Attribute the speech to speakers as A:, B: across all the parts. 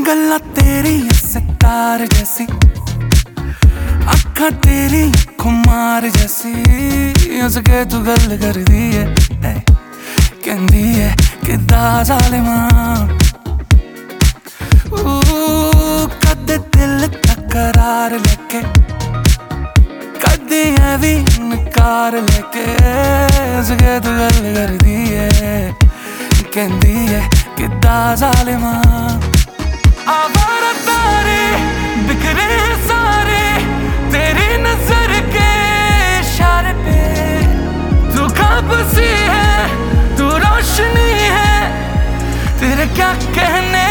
A: गल्ला तेरी सितार जैसी, अखा तेरी खुमार जैसी, हंस के तू गल कर दी है, कहंदी है किदा जालिमा। कद दिल तकरार लेके, कदी है भी नकार लेके, हंस के तू गल कर दी है, कहंदी है किदा जालिमा। आवारा तारे बिखरे सारे तेरी नजर के इशारे पे, तू ख्वाब सी है, तू रोशनी है, तेरे क्या कहने।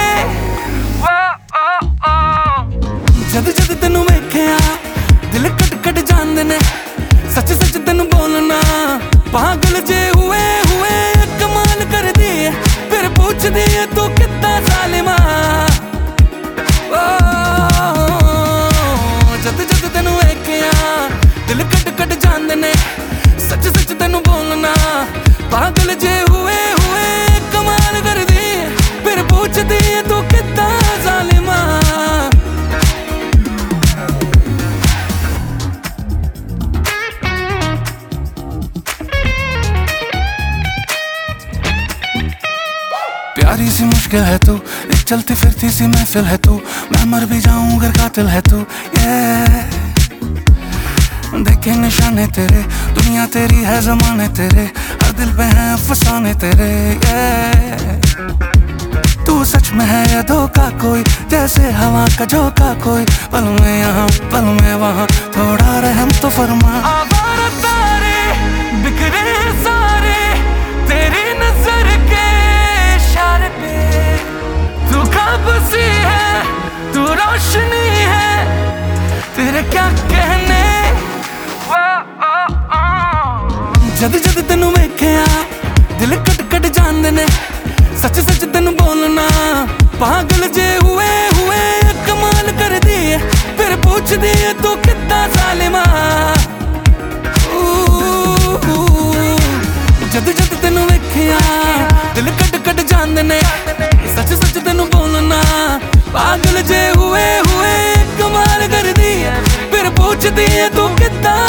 A: जद जद तेनू वेखिया दिल कट कट जांदे ने, सच सच तेनू बोलना पागल जे हुए हुए कमाल कर दी है, फिर पूछ दी है तू कितना जालिमा। जद जद तेनू वेखिया दिल कट कट जांदे ने, सच सच तेनू बोलना पागल जे हुए हुए कमाल कर दी है, फिर पूछ दी है तू कितना जालिमा। प्यारी सी मुश्किल है तू, एक चलती फिरती सी महफिल है तू, मैं मर भी जाऊं अगर कातिल है तू। देखे निशाने तेरे, दुनिया तेरी है जमाने तेरे, हर दिल पे है अफसाने तेरे। तू सच में है या धोखा कोई, जैसे हवा का झोंका कोई, पल में यहाँ पल में वहाँ, थोड़ा रहम तो फरमा। आवारा तारे बिखरे सारे तेरी नजर के इशारे पे, तू ख्वाब सी है, तू रोशनी है, तेरे क्या कहने। जद जद तेनू वेखिया दिल कट कट जांदे ने, सच सच तेनू बोलना पागल जे हुए हुए कमाल कर दी है, फिर पूछ दी है तू कितना जालिमा। जद जद तेनू वेखिया दिल कट कट जांदे ने, सच सच तेनू बोलना पागल जे हुए हुए कमाल कर दी है, फिर पूछ दी है तू कितना